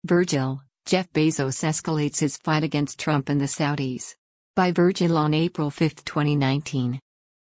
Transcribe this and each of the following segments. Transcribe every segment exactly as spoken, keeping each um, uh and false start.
Virgil, Jeff Bezos escalates his fight against Trump and the Saudis. By Virgil on April fifth, twenty nineteen.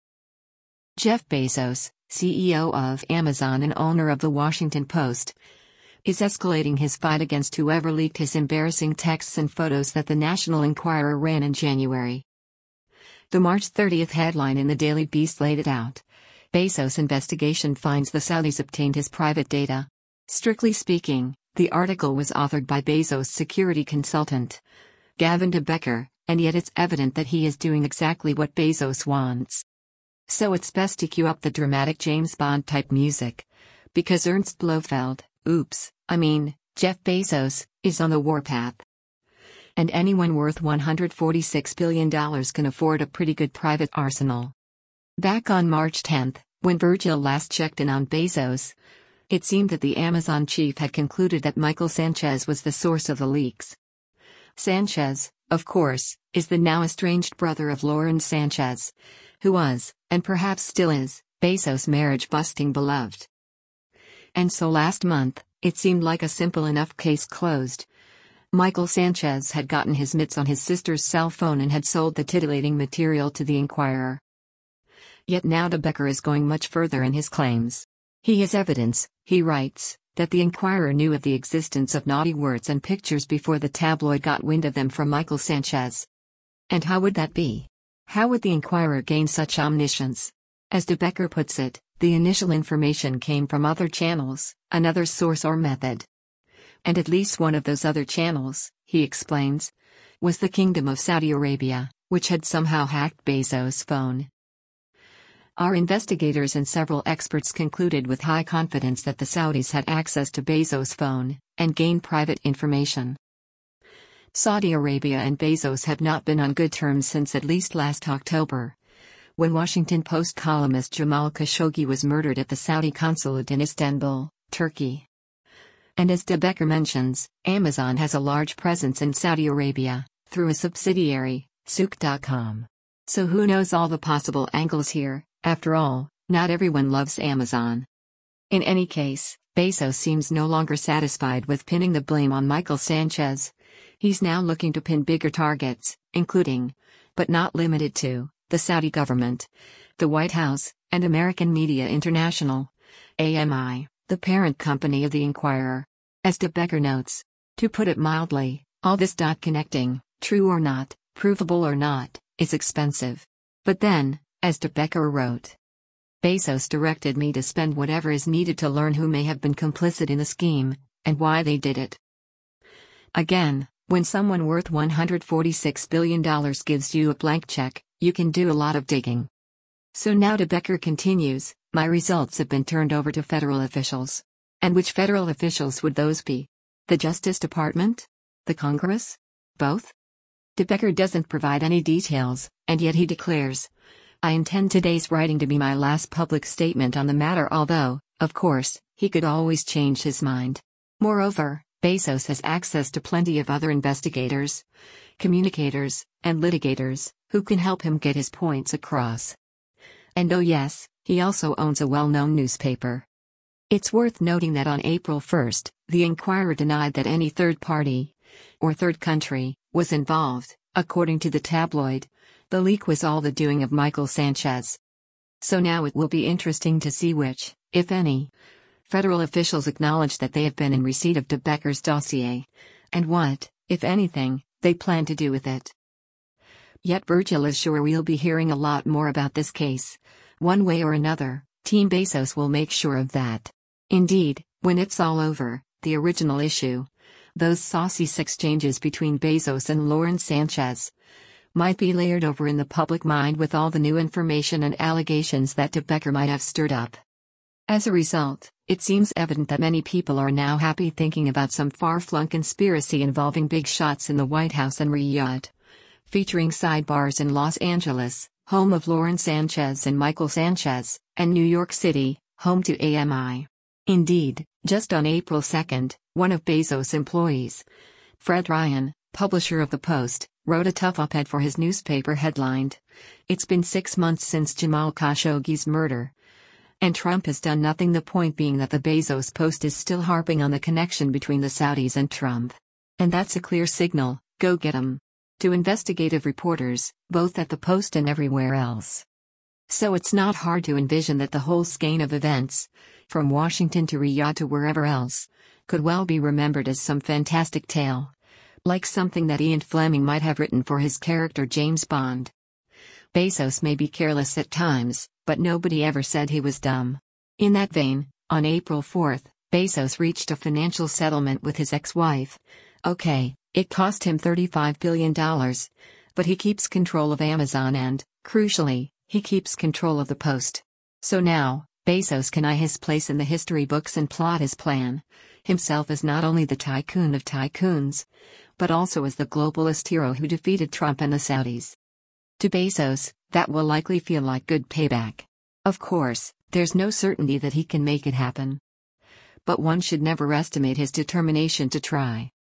Jeff Bezos, C E O of Amazon and owner of The Washington Post, is escalating his fight against whoever leaked his embarrassing texts and photos that the National Enquirer ran in January. The March thirtieth headline in the Daily Beast laid it out. Bezos investigation finds the Saudis obtained his private data. Strictly speaking, the article was authored by Bezos' security consultant, Gavin de Becker, and yet it's evident that he is doing exactly what Bezos wants. So it's best to cue up the dramatic James Bond-type music. Because Ernst Blofeld, oops, I mean, Jeff Bezos, is on the warpath. And anyone worth one hundred forty-six billion dollars can afford a pretty good private arsenal. Back on March tenth, when Virgil last checked in on Bezos, it seemed that the Amazon chief had concluded that Michael Sanchez was the source of the leaks. Sanchez, of course, is the now estranged brother of Lauren Sanchez, who was, and perhaps still is, Bezos' marriage-busting beloved. And so last month, it seemed like a simple enough case closed. Michael Sanchez had gotten his mitts on his sister's cell phone and had sold the titillating material to the Enquirer. Yet now de Becker is going much further in his claims. He has evidence, he writes, that the Enquirer knew of the existence of naughty words and pictures before the tabloid got wind of them from Michael Sanchez. And how would that be? How would the Enquirer gain such omniscience? As de Becker puts it, the initial information came from other channels, another source or method. And at least one of those other channels, he explains, was the Kingdom of Saudi Arabia, which had somehow hacked Bezos' phone. Our investigators and several experts concluded with high confidence that the Saudis had access to Bezos' phone and gained private information. Saudi Arabia and Bezos have not been on good terms since at least last October, when Washington Post columnist Jamal Khashoggi was murdered at the Saudi consulate in Istanbul, Turkey. And as de Becker mentions, Amazon has a large presence in Saudi Arabia, through a subsidiary, Souq dot com. So who knows all the possible angles here? After all, not everyone loves Amazon. In any case, Bezos seems no longer satisfied with pinning the blame on Michael Sanchez. He's now looking to pin bigger targets, including, but not limited to, the Saudi government, the White House, and American Media International, A M I, the parent company of the Enquirer. As de Becker notes, to put it mildly, all this dot connecting, true or not, provable or not, is expensive. But then, as de Becker wrote, Bezos directed me to spend whatever is needed to learn who may have been complicit in the scheme, and why they did it. Again, when someone worth one hundred forty-six billion dollars gives you a blank check, you can do a lot of digging. So now de Becker continues, my results have been turned over to federal officials. And which federal officials would those be? The Justice Department? The Congress? Both? De Becker doesn't provide any details, and yet he declares, I intend today's writing to be my last public statement on the matter, although, of course, he could always change his mind. Moreover, Bezos has access to plenty of other investigators, communicators, and litigators, who can help him get his points across. And oh yes, he also owns a well-known newspaper. It's worth noting that on April first, the Enquirer denied that any third party, or third country, was involved. According to the tabloid, the leak was all the doing of Michael Sanchez. So now it will be interesting to see which, if any, federal officials acknowledge that they have been in receipt of de Becker's dossier, and what, if anything, they plan to do with it. Yet Virgil is sure we'll be hearing a lot more about this case. One way or another, Team Bezos will make sure of that. Indeed, when it's all over, the original issue, those saucy exchanges between Bezos and Lauren Sanchez, might be layered over in the public mind with all the new information and allegations that de Becker might have stirred up. As a result, it seems evident that many people are now happy thinking about some far-flung conspiracy involving big shots in the White House and Riyadh, featuring sidebars in Los Angeles, home of Lauren Sanchez and Michael Sanchez, and New York City, home to A M I. Indeed, just on April second, one of Bezos' employees, Fred Ryan, publisher of The Post, wrote a tough op-ed for his newspaper headlined, It's been six months since Jamal Khashoggi's murder. And Trump has done nothing, the point being that the Bezos post is still harping on the connection between the Saudis and Trump. And that's a clear signal, go get 'em. To investigative reporters, both at the Post and everywhere else. So it's not hard to envision that the whole skein of events, from Washington to Riyadh to wherever else, could well be remembered as some fantastic tale. Like something that Ian Fleming might have written for his character James Bond. Bezos may be careless at times, but nobody ever said he was dumb. In that vein, on April fourth, Bezos reached a financial settlement with his ex-wife. Okay, it cost him thirty-five billion dollars. But he keeps control of Amazon and, crucially, he keeps control of the Post. So now, Bezos can eye his place in the history books and plot his plan. Himself as not only the tycoon of tycoons, but also as the globalist hero who defeated Trump and the Saudis. To Bezos, that will likely feel like good payback. Of course, there's no certainty that he can make it happen. But one should never estimate his determination to try.